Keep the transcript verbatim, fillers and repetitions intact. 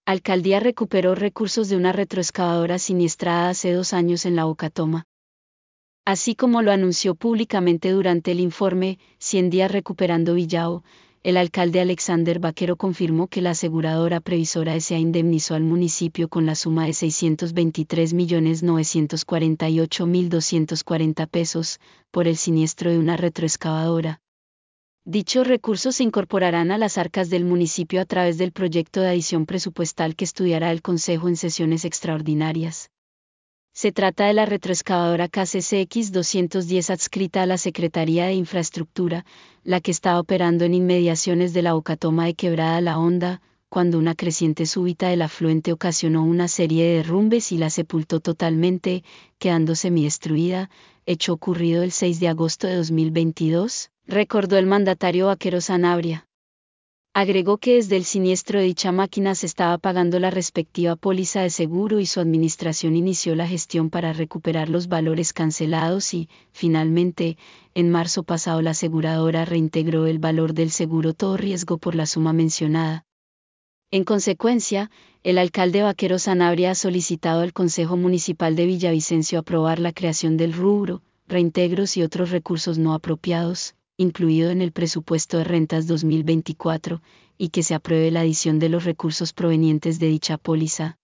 Alcaldía recuperó recursos de una retroexcavadora siniestrada hace dos años en la Ocatoma. Así como lo anunció públicamente durante el informe cien días recuperando Villao, el alcalde Alexander Vaquero confirmó que la aseguradora Previsora S A indemnizó al municipio con la suma de seiscientos veintitrés millones novecientos cuarenta y ocho mil doscientos cuarenta pesos por el siniestro de una retroexcavadora. Dichos recursos se incorporarán a las arcas del municipio a través del proyecto de adición presupuestal que estudiará el Consejo en sesiones extraordinarias. Se trata de la retroexcavadora K C C X doscientos diez adscrita a la Secretaría de Infraestructura, la que estaba operando en inmediaciones de la Ocatoma de Quebrada La Honda, cuando una creciente súbita del afluente ocasionó una serie de derrumbes y la sepultó totalmente, quedando semidestruida, hecho ocurrido el seis de agosto de dos mil veintidós, recordó el mandatario Vaquero Sanabria. Agregó que desde el siniestro de dicha máquina se estaba pagando la respectiva póliza de seguro y su administración inició la gestión para recuperar los valores cancelados y, finalmente, en marzo pasado la aseguradora reintegró el valor del seguro todo riesgo por la suma mencionada. En consecuencia, el alcalde Vaquero Sanabria ha solicitado al Consejo Municipal de Villavicencio aprobar la creación del rubro, reintegros y otros recursos no apropiados, incluido en el presupuesto de rentas dos mil veinticuatro, y que se apruebe la adición de los recursos provenientes de dicha póliza.